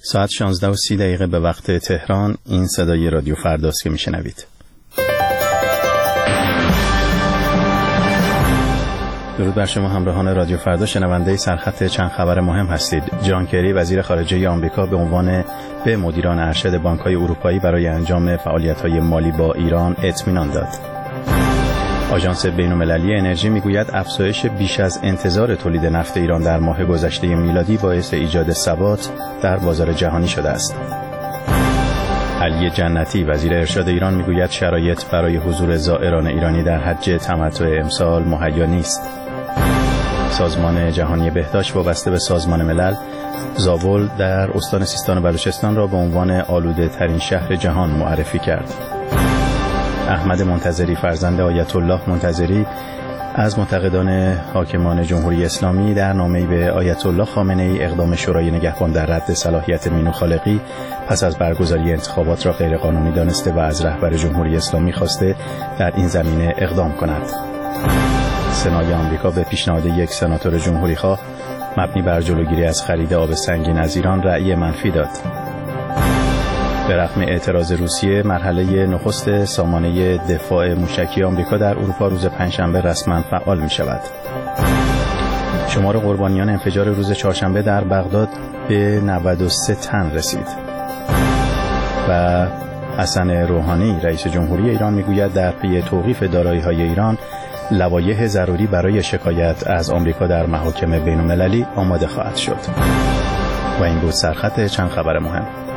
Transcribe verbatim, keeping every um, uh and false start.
ساعت شانزده و سی دقیقه به وقت تهران. این صدای رادیو فرداست که میشنوید. درود بر شما همراهان رادیو فردا، شنونده سرخط چند خبر مهم هستید. جان کری وزیر خارجه آمریکا به عنوان به مدیران ارشد بانک‌های اروپایی برای انجام فعالیت‌های مالی با ایران اطمینان داد. آژانس بین‌المللی انرژی میگوید افزایش بیش از انتظار تولید نفت ایران در ماه گذشته میلادی باعث ایجاد ثبات در بازار جهانی شده است. علی جنتی وزیر ارشاد ایران میگوید شرایط برای حضور زائران ایرانی در حج تمتع امسال مهیا نیست. سازمان جهانی بهداشت وابسته به سازمان ملل زاول در استان سیستان و بلوچستان را به عنوان آلوده ترین شهر جهان معرفی کرد. احمد منتظری فرزند آیت الله منتظری از منتقدان حاکمان جمهوری اسلامی در نامه‌ای به آیت الله خامنه ای اقدام شورای نگهبان در رد صلاحیت مینو خالقی پس از برگزاری انتخابات را غیرقانونی دانسته و از رهبر جمهوری اسلامی خواسته در این زمینه اقدام کند. سنای آمریکا به پیشنهاد یک سناتور جمهوری‌خواه مبنی بر جلوگیری از خرید آب سنگین از ایران رأی منفی داد. به رغم اعتراض روسیه، مرحله نخست سامانه دفاع موشکی آمریکا در اروپا روز پنجشنبه رسما فعال می شود. شمار قربانیان انفجار روز چهارشنبه در بغداد به نود و سه تن رسید. و حسن روحانی رئیس جمهوری ایران میگوید در پی توقیف دارایی‌های ایران لوایح ضروری برای شکایت از آمریکا در محاکم بین‌المللی آماده خواهد شد. و این بود سرخط چند خبر مهم.